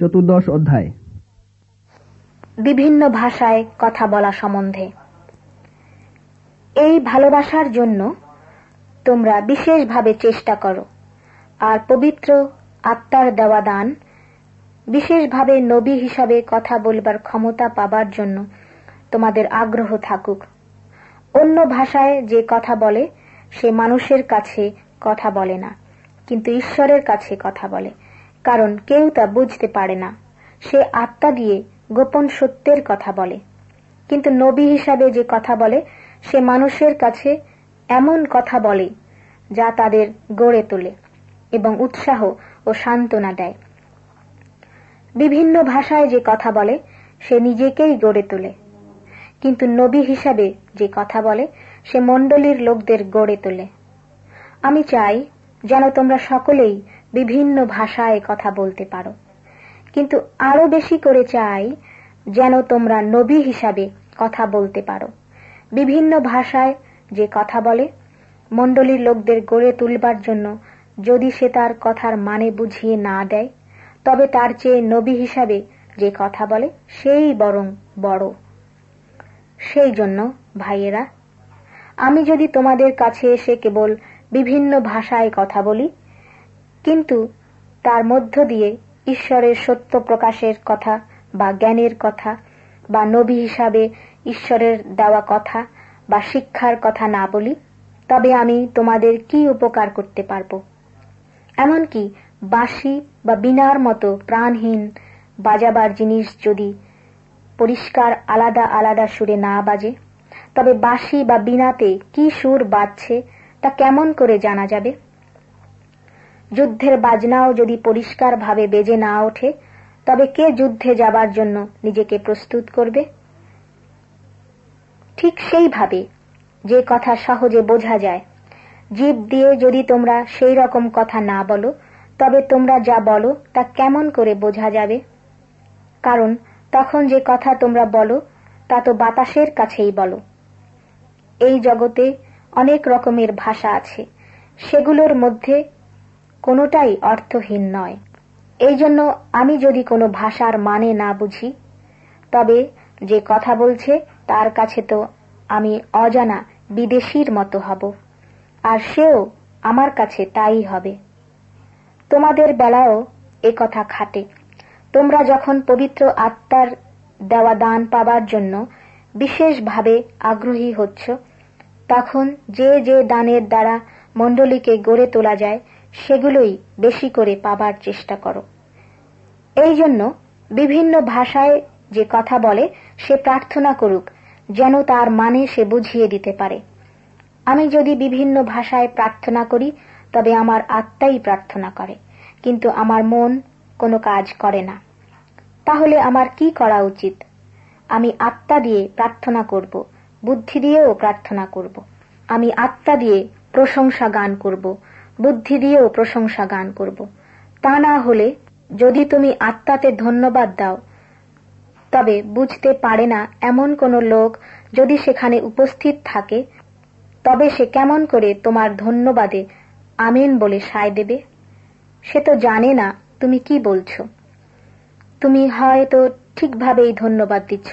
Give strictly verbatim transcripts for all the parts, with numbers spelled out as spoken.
চতুর্দশ অধ্যায়। বিভিন্ন ভাষায় কথা বলা সম্বন্ধে। এই ভালোবাসার জন্য তোমরা বিশেষভাবে চেষ্টা করো, আর পবিত্র আত্মার দেওয়া দান, বিশেষভাবে নবী হিসাবে কথা বলবার ক্ষমতা পাবার জন্য তোমাদের আগ্রহ থাকুক। অন্য ভাষায় যে কথা বলে সে মানুষের কাছে কথা বলে না, কিন্তু ঈশ্বরের কাছে কথা বলে, কারণ কেউ তা বুঝতে পারে না। সে আত্মা দিয়ে গোপন সত্যের কথা বলে। কিন্তু নবী হিসাবে যে কথা বলে সে মানুষের কাছে এমন কথা বলে যা তাদের গড়ে তোলে এবং উৎসাহ ও সান্ত্বনা দেয়। বিভিন্ন ভাষায় যে কথা বলে সে নিজেকেই গড়ে তোলে, কিন্তু নবী হিসাবে যে কথা বলে সে মণ্ডলীর লোকদের গড়ে তোলে। আমি চাই যেন তোমরা সকলেই বিভিন্ন ভাষায় কথা বলতে পারো, কিন্তু আরো বেশি করে চাই যেন তোমরা নবী হিসাবে কথা বলতে পারো। বিভিন্ন ভাষায় যে কথা বলে মণ্ডলীর লোকদের গড়ে তুলবার জন্য যদি সে তার কথার মানে বুঝিয়ে না দেয়, তবে তার চেয়ে নবী হিসাবে যে কথা বলে সেই বরং বড়। সেই জন্য ভাইয়েরা, আমি যদি তোমাদের কাছে এসে কেবল বিভিন্ন ভাষায় কথা বলি, কিন্তু তার মধ্য দিয়ে ঈশ্বরের সত্য প্রকাশের কথা বা জ্ঞানের কথা বা নবী হিসাবে ঈশ্বরের দেওয়া কথা বা শিক্ষার কথা না বলি, তবে আমি তোমাদের কি উপকার করতে পারবো? এমনকি বাঁশি বা বীণার মতো প্রাণহীন বাজাবার জিনিস যদি পরিষ্কার আলাদা আলাদা সুরে না বাজে, তবে বাঁশি বা বীণাতে কি সুর বাজছে তা কেমন করে জানা যাবে? যুদ্ধের বাজনাও যদি পরিষ্কার ভাবে বেজে না ওঠে, তবে কে যুদ্ধে যাবার জন্য নিজেকে প্রস্তুত করবে? ঠিক সেইভাবে যে কথা সহজে বোঝা যায়, জিভ দিয়ে যদি তোমরা সেই রকম কথা না বলো, তবে তোমরা যা বলো তা কেমন করে বোঝা যাবে? কারণ তখন যে কথা তোমরা বলো তা তো বাতাসের কাছেই বলো। এই জগতে অনেক রকমের ভাষা আছে, সেগুলোর মধ্যে কোনোটাই অর্থহীন নয়। এই জন্য আমি যদি কোনো ভাষার মানে না বুঝি, তবে যে কথা বলছে তার কাছে তো আমি অজানা বিদেশীর মতো হব, আর সেও আমার কাছে তাই হবে। তোমাদের বেলাও এ কথা খাটে। তোমরা যখন পবিত্র আত্মার দেওয়া দান পাবার জন্য বিশেষভাবে আগ্রহী হচ্ছ, তখন যে যে দানের দ্বারা মণ্ডলীকে গড়ে তোলা যায় সেগুলোই বেশি করে পাবার চেষ্টা করো। এই জন্য বিভিন্ন ভাষায় যে কথা বলে সে প্রার্থনা করুক যেন তার মানে সে বুঝিয়ে দিতে পারে। আমি যদি বিভিন্ন ভাষায় প্রার্থনা করি, তবে আমার আত্মাই প্রার্থনা করে, কিন্তু আমার মন কোনো কাজ করে না। তাহলে আমার কি করা উচিত? আমি আত্মা দিয়ে প্রার্থনা করব, বুদ্ধি দিয়েও প্রার্থনা করব। আমি আত্মা দিয়ে প্রশংসা গান করব, বুদ্ধি দিয়েও প্রশংসা গান করব। তা না হলে যদি তুমি আত্মাতে ধন্যবাদ দাও, তবে বুঝতে পারে না এমন কোন লোক যদি সেখানে উপস্থিত থাকে, তবে সে কেমন করে তোমার ধন্যবাদে আমিন বলে সায় দেবে? সে তো জানে না তুমি কি বলছো। তুমি হয়তো ঠিকভাবেই ধন্যবাদ দিচ্ছ,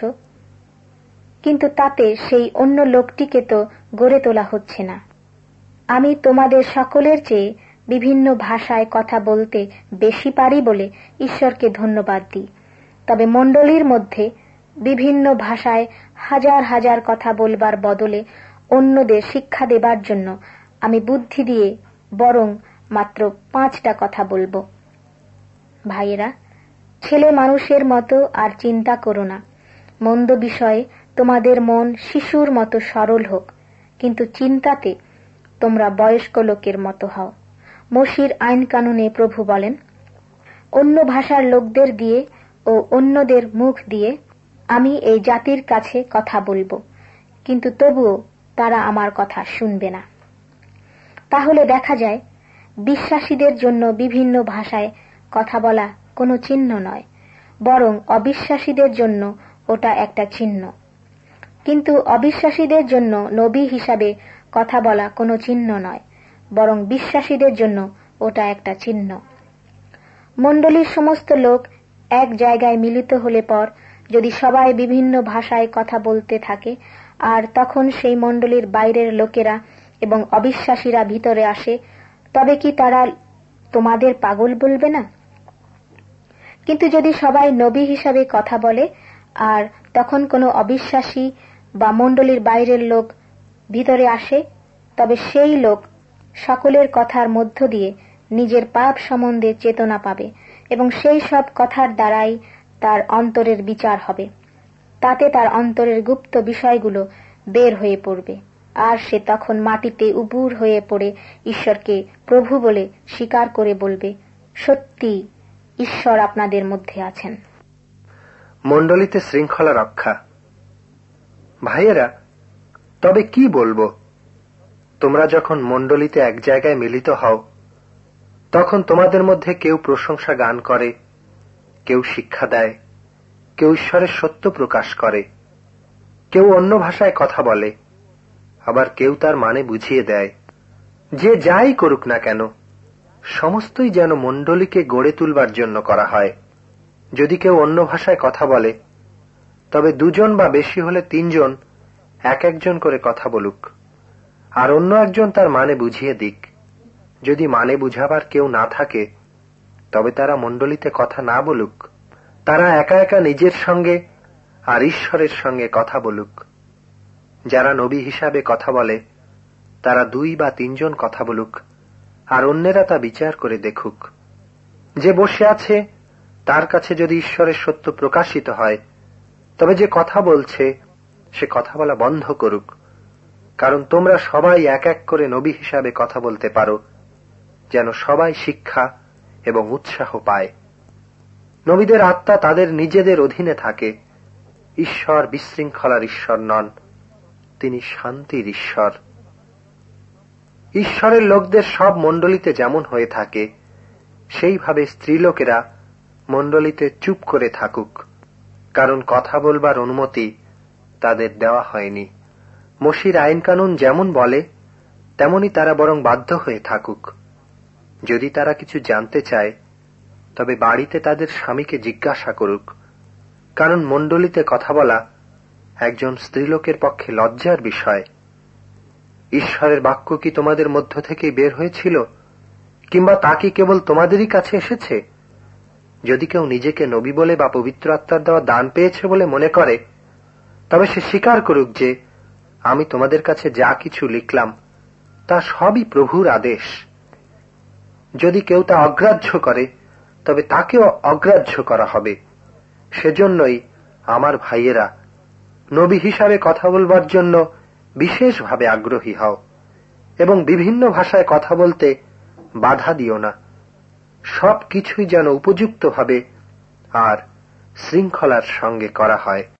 কিন্তু তাতে সেই অন্য লোকটিকে তো গড়ে তোলা হচ্ছে না। আমি তোমাদের সকলের চেয়ে বিভিন্ন ভাষায় কথা বলতে বেশি পারি বলে ঈশ্বরকে ধন্যবাদ দিই। তবে মণ্ডলীর মধ্যে বিভিন্ন ভাষায় হাজার হাজার কথা বলবার বদলে অন্যদের শিক্ষা দেবার জন্য আমি বুদ্ধি দিয়ে বরং মাত্র পাঁচটা কথা বলবো। ভাইয়েরা, ছেলে মানুষের মতো আর চিন্তা করো না। মন্দ বিষয়ে তোমাদের মন শিশুর মতো সরল হোক, কিন্তু চিন্তাতে তোমরা বয়স্ক লোকের মতো হও। মসির আইন কানুনে প্রভু বলেন, অন্য ভাষার লোকদের দিয়ে ও অন্যদের মুখ দিয়ে আমি এই জাতির কাছে কথা বলবো, কিন্তু তবুও তারা আমার কথা শুনবে না। তাহলে দেখা যায় বিশ্বাসীদের জন্য বিভিন্ন ভাষায় কথা বলা কোনো চিহ্ন নয়, বরং অবিশ্বাসীদের জন্য ওটা একটা চিহ্ন। কিন্তু অবিশ্বাসীদের জন্য নবী হিসাবে কথা বলা কোনো চিহ্ন নয়, বরং বিশ্বাসীদের জন্য ওটা একটা চিহ্ন। মণ্ডলীর সমস্ত লোক এক জায়গায় মিলিত হলে পর যদি সবাই বিভিন্ন ভাষায় কথা বলতে থাকে আর তখন সেই মণ্ডলীর বাইরের লোকেরা এবং অবিশ্বাসীরা ভিতরে আসে, তবে কি তারা তোমাদের পাগল বলবে না? কিন্তু যদি সবাই নবী হিসাবে কথা বলে আর তখন কোনো অবিশ্বাসী বা মণ্ডলীর বাইরের লোক ভিতরে আসে, তবে সেই লোক সকলের কথার মধ্য দিয়ে নিজের পাপ সম্বন্ধে চেতনা পাবে এবং সেই সব কথার দ্বারাই তার অন্তরের বিচার হবে। তাতে তার অন্তরের গুপ্ত বিষয়গুলো বের হয়ে পড়বে আর সে তখন মাটিতে উপুড় হয়ে পড়ে ঈশ্বরকে প্রভু বলে স্বীকার করে বলবে, সত্যি ঈশ্বর আপনাদের মধ্যে আছেন। মণ্ডলীতে শৃঙ্খলা রক্ষা। ভাইয়েরা, তবে কি বলবো, তোমরা যখন মণ্ডলীতে এক জায়গায় মিলিত হও, তখন তোমাদের মধ্যে কেউ প্রশংসা গান করে, কেউ শিক্ষা দেয়, কেউ ঈশ্বরের সত্য প্রকাশ করে, কেউ অন্য ভাষায় কথা বলে, আবার কেউ তার মানে বুঝিয়ে দেয়। যে যাই করুক না কেন, সমস্তই যেন মণ্ডলীকে গড়ে তুলবার জন্য করা হয়। যদি কেউ অন্য ভাষায় কথা বলে, তবে দুজন বা বেশি হলে তিনজন এক একজন করে কথা বলুক, আর অন্য একজন তার মানে বুঝিয়ে দিক। যদি মানে বুঝাবার কেউ না থাকে, তবে তারা মণ্ডলীতে কথা না বলুক, তারা একা একা নিজের সঙ্গে আর ঈশ্বরের সঙ্গে কথা বলুক। যারা নবী হিসাবে কথা বলে, তারা দুই বা তিনজন কথা বলুক, আর অন্যেরা তা বিচার করে দেখুক। যে বসে আছে তার কাছে যদি ঈশ্বরের সত্য প্রকাশিত হয়, তবে যে কথা বলছে সে কথা বলা বন্ধ করুক, কারণ তোমরা সবাই এক এক করে নবী হিসাবে কথা বলতে পারো, যেন সবাই শিক্ষা এবং উৎসাহ পায়। নবীদের আত্মা তাদের নিজেদের অধীনে থাকে। ঈশ্বর বিশৃঙ্খলার ঈশ্বর নন, তিনি শান্তির ঈশ্বর। ঈশ্বরের লোকদের সব মণ্ডলীতে যেমন হয়ে থাকে, সেইভাবে স্ত্রীলোকেরা মণ্ডলীতে চুপ করে থাকুক, কারণ কথা বলবার অনুমতি তাদের দেওয়া হয়নি। মসির আইন কানুন যেমন বলে, তেমনি তারা বরং বাধ্য হয়ে থাকুক। যদি তারা কিছু জানতে চায়, তবে বাড়িতে তাদের স্বামীকে জিজ্ঞাসা করুক, কারণ মণ্ডলীতে কথা বলা একজন স্ত্রীলোকের পক্ষে লজ্জার বিষয়। ঈশ্বরের বাক্য কি তোমাদের মধ্য থেকে বের হয়েছিল, কিংবা তা কি কেবল তোমাদেরই কাছে এসেছে? যদি কেউ নিজেকে নবী বলে বা পবিত্র আত্মার দেওয়া দান পেয়েছে বলে মনে করে, তবে সে স্বীকার করুক যে আমি তোমাদের কাছে যা কিছু লিখলাম তা সবই প্রভুর আদেশ। যদি কেউ তা অগ্রাহ্য করে, তবে তাকেও অগ্রাহ্য করা হবে। সেজন্যই আমার ভাইয়েরা, নবী হিসাবে কথা বলবার জন্য বিশেষভাবে আগ্রহী হও এবং বিভিন্ন ভাষায় কথা বলতে বাধা দিও না। সব কিছুই যেন উপযুক্তভাবে আর শৃঙ্খলার সঙ্গে করা হয়।